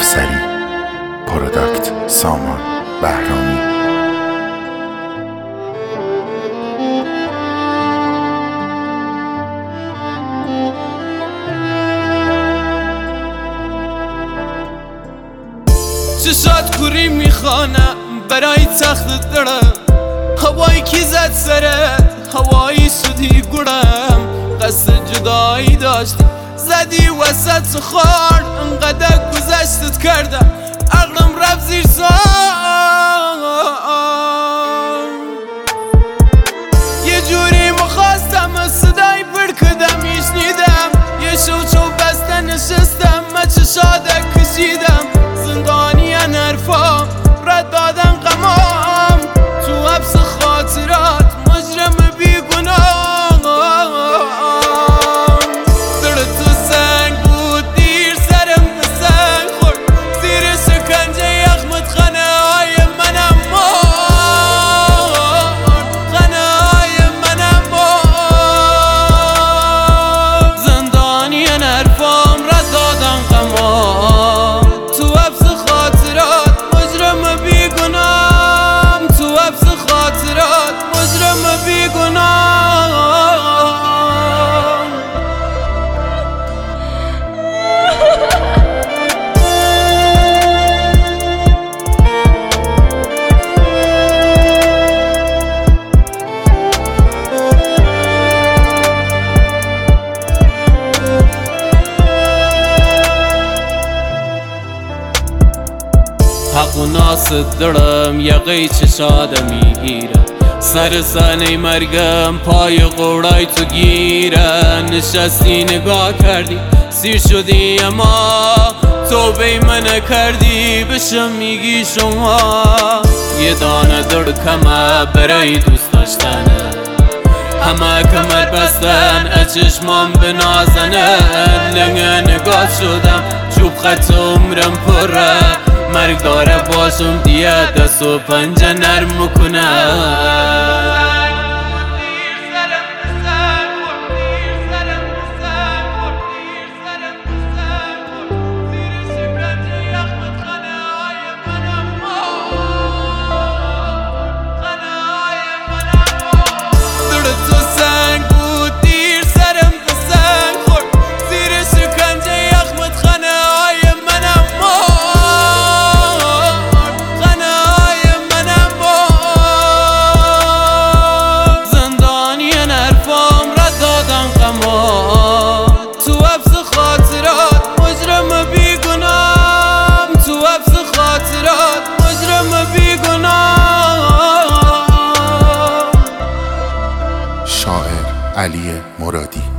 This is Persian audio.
افسری. پروداکت سامان بهرامی. چشات کوری میخوانم برای تخت دلم، هوایی که زد سرت هوایی شدی گرم. قصد جدایی داشتی زدی وسط خورد، انقدر گذشتت کردم عقلم رفت زیر سان. یه جوری مخواستم صدای برکدم میشنیدم، یه شو بسته نشستم من چشادک کشیدم. زندانیان حرفام رد دادن غمام، تو حبس خاطرات مجرم بیگناه. دل تو سنگ بود دیر سرم به سنگ خورد، زیر شکنجه یخمت خانه های منم مرد، خانه های منم مرد. زندانیان حرفام رد دادن غمام، تو حبس خاطرات مجرم بیگناهم، تو حبس خاطرات مجرم بیگناهم. حق و ناس دلم یقی چشاده میگیره، سر سنه مرگم پای قورای تو گیره. نشستی نگاه کردی سیر شدی اما توبه من کردی، بشم میگی شما. یه دانه دل کمه برای دوست داشتنه، همه کمر بستن اچشمام به نازنن. لنگه نگاه شدم چوب خط عمرم پره، مرگ داره باشم دیگه دست و پنجه نرم کنم. تو حبس خاطرات مجرم بیگناهم، تو حبس خاطرات مجرم بیگناهم. شاعر علی مرادی.